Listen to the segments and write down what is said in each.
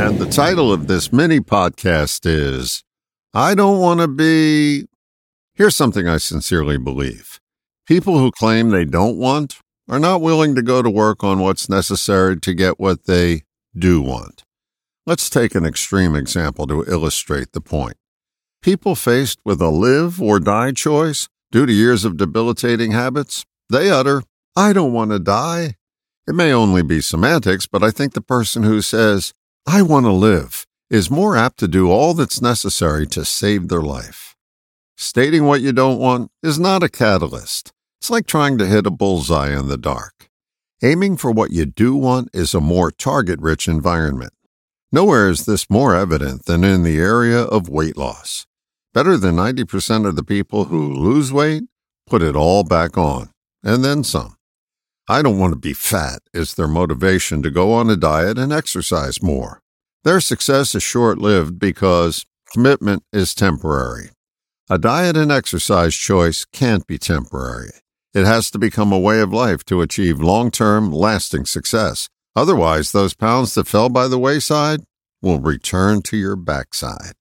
And the title of this mini podcast is, I Don't Want to Be... Here's something I sincerely believe. People who claim they don't want are not willing to go to work on what's necessary to get what they do want. Let's take an extreme example to illustrate the point. People faced with a live or die choice due to years of debilitating habits, they utter, I don't want to die. It may only be semantics, but I think the person who says, I want to live, is more apt to do all that's necessary to save their life. Stating what you don't want is not a catalyst. It's like trying to hit a bullseye in the dark. Aiming for what you do want is a more target-rich environment. Nowhere is this more evident than in the area of weight loss. Better than 90% of the people who lose weight put it all back on, and then some. I don't want to be fat is their motivation to go on a diet and exercise more. Their success is short-lived because commitment is temporary. A diet and exercise choice can't be temporary. It has to become a way of life to achieve long-term, lasting success. Otherwise, those pounds that fell by the wayside will return to your backside.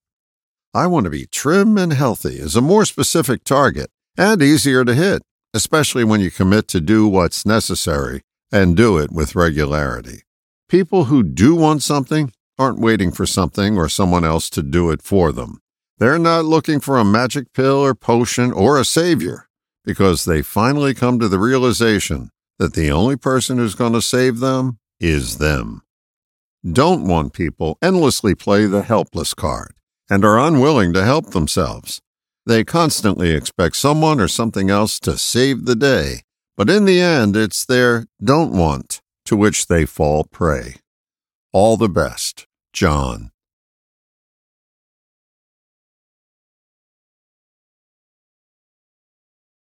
I want to be trim and healthy is a more specific target and easier to hit, especially when you commit to do what's necessary and do it with regularity. People who do want something aren't waiting for something or someone else to do it for them. They're not looking for a magic pill or potion or a savior because they finally come to the realization that the only person who's going to save them is them. Don't want people endlessly play the helpless card and are unwilling to help themselves. They constantly expect someone or something else to save the day, but in the end, it's their don't want to which they fall prey. All the best, John.